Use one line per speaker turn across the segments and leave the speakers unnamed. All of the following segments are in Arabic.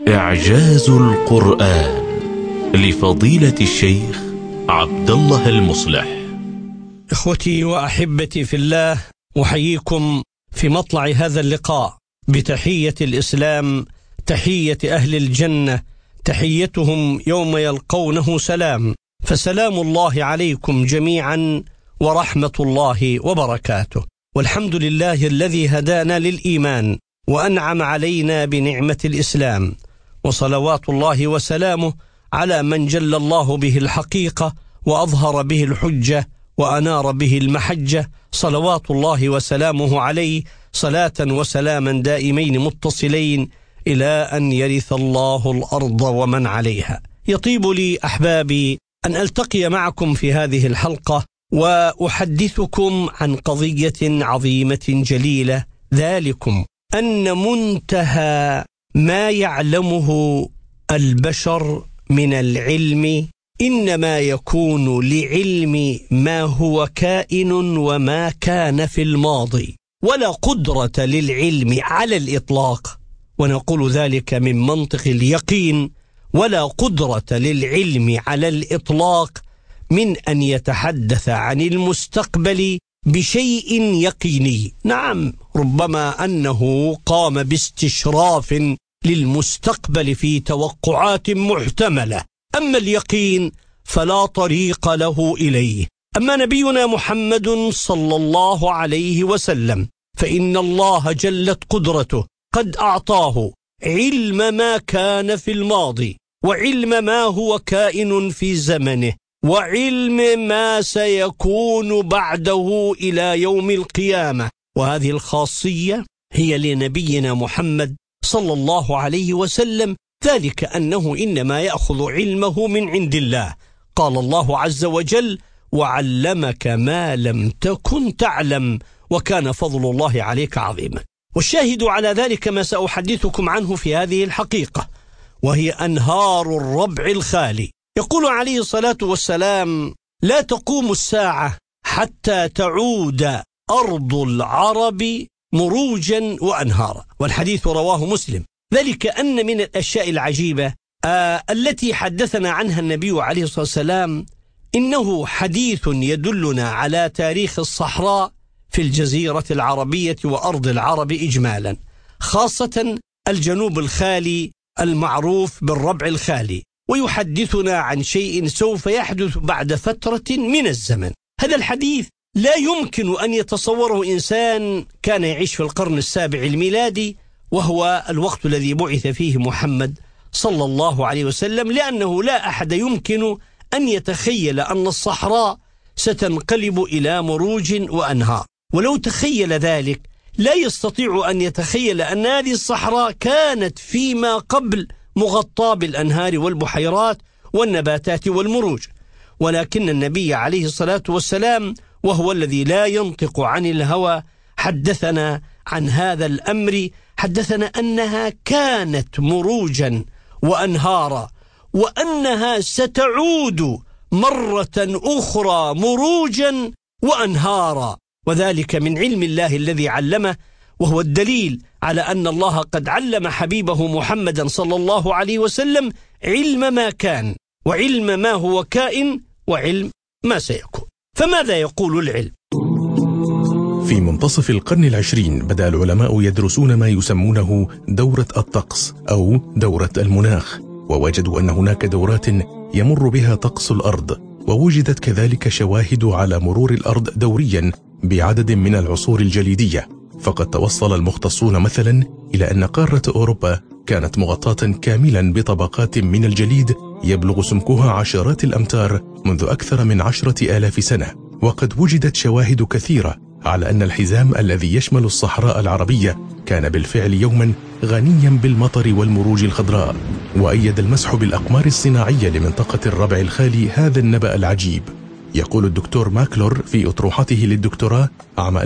إعجاز القرآن لفضيلة الشيخ عبد الله المصلح.
إخوتي وأحبتي في الله، أحييكم في مطلع هذا اللقاء بتحية الإسلام، تحية أهل الجنة، تحيتهم يوم يلقونه سلام، فسلام الله عليكم جميعا ورحمة الله وبركاته. والحمد لله الذي هدانا للإيمان وأنعم علينا بنعمة الإسلام، وصلوات الله وسلامه على من جل الله به الحقيقة وأظهر به الحجة وأنار به المحجة، صلوات الله وسلامه عليه صلاة وسلاما دائمين متصلين إلى أن يرث الله الأرض ومن عليها. يطيب لي أحبابي أن ألتقي معكم في هذه الحلقة وأحدثكم عن قضية عظيمة جليلة، ذلكم أن منتهى ما يعلمه البشر من العلم إنما يكون لعلم ما هو كائن وما كان في الماضي، ولا قدرة للعلم على الإطلاق، ونقول ذلك من منطق اليقين، ولا قدرة للعلم على الإطلاق من أن يتحدث عن المستقبل بشيء يقيني. نعم، ربما أنه قام باستشراف للمستقبل في توقعات محتملة، أما اليقين فلا طريق له إليه. أما نبينا محمد صلى الله عليه وسلم فإن الله جلت قدرته قد أعطاه علم ما كان في الماضي، وعلم ما هو كائن في زمنه، وعلم ما سيكون بعده إلى يوم القيامة. وهذه الخاصية هي لنبينا محمد صلى الله عليه وسلم، ذلك أنه إنما يأخذ علمه من عند الله. قال الله عز وجل: وعلمك ما لم تكن تعلم وكان فضل الله عليك عظيما. والشاهد على ذلك ما سأحدثكم عنه في هذه الحقيقة، وهي أنهار الربع الخالي. يقول عليه الصلاة والسلام: لا تقوم الساعة حتى تعود أرض العرب مروجا وأنهارا. والحديث رواه مسلم. ذلك أن من الأشياء العجيبة التي حدثنا عنها النبي عليه الصلاة والسلام إنه حديث يدلنا على تاريخ الصحراء في الجزيرة العربية وأرض العرب إجمالا، خاصة الجنوب الخالي المعروف بالربع الخالي، ويحدثنا عن شيء سوف يحدث بعد فترة من الزمن. هذا الحديث لا يمكن أن يتصوره إنسان كان يعيش في القرن السابع الميلادي، وهو الوقت الذي بعث فيه محمد صلى الله عليه وسلم، لأنه لا أحد يمكن أن يتخيل أن الصحراء ستنقلب إلى مروج وأنهار. ولو تخيل ذلك لا يستطيع أن يتخيل أن هذه الصحراء كانت فيما قبل مغطاة بالأنهار والبحيرات والنباتات والمروج. ولكن النبي عليه الصلاة والسلام، وهو الذي لا ينطق عن الهوى، حدثنا عن هذا الأمر، حدثنا أنها كانت مروجا وأنهارا، وأنها ستعود مرة أخرى مروجا وأنهارا، وذلك من علم الله الذي علمه، وهو الدليل على أن الله قد علم حبيبه محمدا صلى الله عليه وسلم علم ما كان، وعلم ما هو كائن، وعلم ما سيكون. فماذا يقول العلم؟
في منتصف القرن العشرين بدأ العلماء يدرسون ما يسمونه دورة الطقس أو دورة المناخ، ووجدوا أن هناك دورات يمر بها طقس الأرض، ووجدت كذلك شواهد على مرور الأرض دوريا بعدد من العصور الجليدية. فقد توصل المختصون مثلا إلى أن قارة أوروبا كانت مغطاة كاملا بطبقات من الجليد يبلغ سمكها عشرات الأمتار منذ أكثر من 10,000 سنة. وقد وجدت شواهد كثيرة على أن الحزام الذي يشمل الصحراء العربية كان بالفعل يوما غنيا بالمطر والمروج الخضراء. وأيد المسح بالأقمار الصناعية لمنطقة الربع الخالي هذا النبأ العجيب. يقول الدكتور ماكلور في أطروحته للدكتوراه عام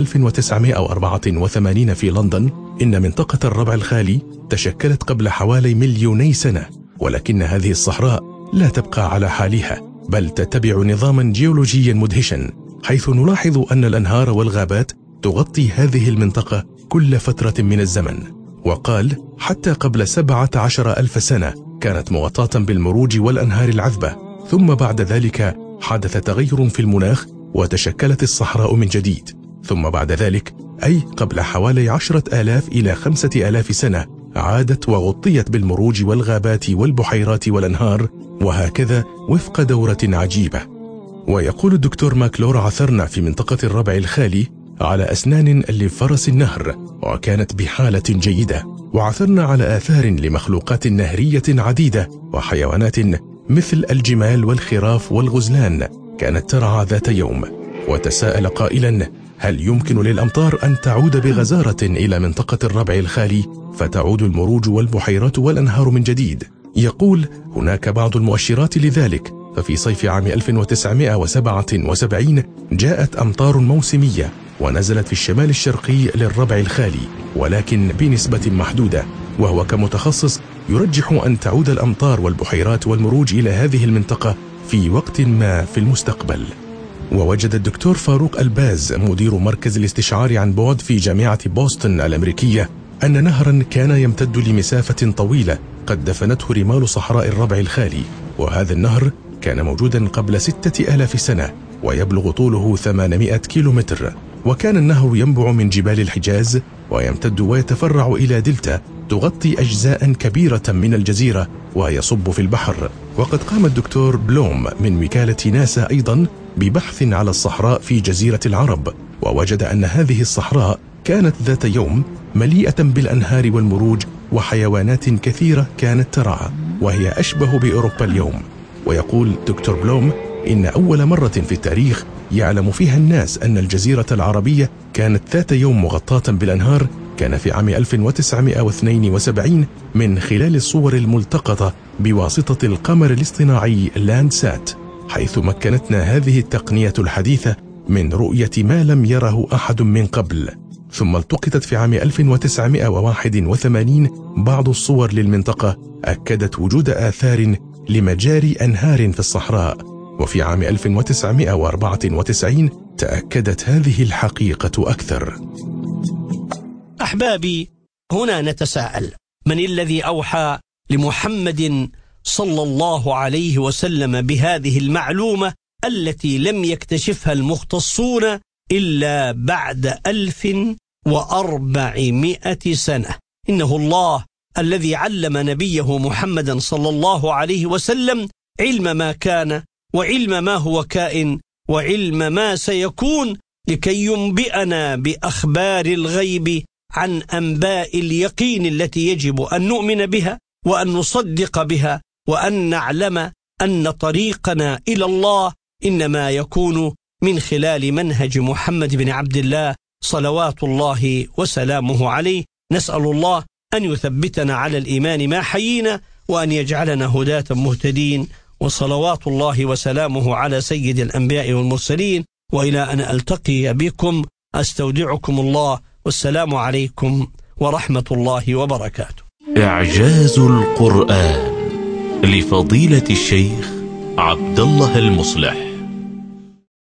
1984 في لندن إن منطقة الربع الخالي تشكلت قبل حوالي 2,000,000 سنة، ولكن هذه الصحراء لا تبقى على حالها، بل تتبع نظاما جيولوجيا مدهشا، حيث نلاحظ أن الأنهار والغابات تغطي هذه المنطقة كل فترة من الزمن. وقال حتى قبل 17,000 سنة كانت مغطاة بالمروج والأنهار العذبة، ثم بعد ذلك حدث تغير في المناخ وتشكلت الصحراء من جديد، ثم بعد ذلك أي قبل حوالي 10,000 إلى 5,000 سنة عادت وغطيت بالمروج والغابات والبحيرات والأنهار، وهكذا وفق دورة عجيبة. ويقول الدكتور ماكلور: عثرنا في منطقة الربع الخالي على أسنان لفرس النهر وكانت بحالة جيدة، وعثرنا على آثار لمخلوقات نهرية عديدة وحيوانات مثل الجمال والخراف والغزلان كانت ترعى ذات يوم. وتساءل قائلا: هل يمكن للأمطار أن تعود بغزارة إلى منطقة الربع الخالي فتعود المروج والبحيرات والأنهار من جديد؟ يقول: هناك بعض المؤشرات لذلك، ففي صيف عام 1977 جاءت أمطار موسمية ونزلت في الشمال الشرقي للربع الخالي، ولكن بنسبة محدودة، وهو كمتخصص يرجح أن تعود الأمطار والبحيرات والمروج إلى هذه المنطقة في وقت ما في المستقبل. ووجد الدكتور فاروق الباز مدير مركز الاستشعار عن بعد في جامعة بوسطن الأمريكية أن نهرا كان يمتد لمسافة طويلة قد دفنته رمال صحراء الربع الخالي، وهذا النهر كان موجودا قبل 6,000 سنة ويبلغ طوله 800 كيلومتر، وكان النهر ينبع من جبال الحجاز ويمتد ويتفرع إلى دلتا تغطي أجزاء كبيرة من الجزيرة ويصب في البحر. وقد قام الدكتور بلوم من وكالة ناسا أيضا ببحث على الصحراء في جزيرة العرب، ووجد أن هذه الصحراء كانت ذات يوم مليئة بالأنهار والمروج وحيوانات كثيرة كانت ترعى، وهي أشبه بأوروبا اليوم. ويقول دكتور بلوم إن أول مرة في التاريخ يعلم فيها الناس أن الجزيرة العربية كانت ذات يوم مغطاة بالأنهار كان في عام 1972 من خلال الصور الملتقطة بواسطة القمر الاصطناعي لاندسات، حيث مكنتنا هذه التقنية الحديثة من رؤية ما لم يره أحد من قبل. ثم التقطت في عام 1981 بعض الصور للمنطقة أكدت وجود آثار لمجاري أنهار في الصحراء، وفي عام 1994 تأكدت هذه الحقيقة أكثر.
أحبابي، هنا نتساءل: من الذي أوحى لمحمد صلى الله عليه وسلم بهذه المعلومة التي لم يكتشفها المختصون إلا بعد 1400 سنة؟ إنه الله الذي علم نبيه محمدا صلى الله عليه وسلم علم ما كان وعلم ما هو كائن وعلم ما سيكون، لكي ينبئنا بأخبار الغيب عن أنباء اليقين التي يجب أن نؤمن بها وأن نصدق بها، وأن نعلم أن طريقنا إلى الله إنما يكون من خلال منهج محمد بن عبد الله صلوات الله وسلامه عليه. نسأل الله أن يثبتنا على الإيمان ما حيينا، وأن يجعلنا هداة مهتدين، وصلوات الله وسلامه على سيد الأنبياء والمرسلين. وإلى أن ألتقي بكم أستودعكم الله، والسلام عليكم ورحمة الله وبركاته.
إعجاز القرآن لفضيلة الشيخ عبد الله المصلح.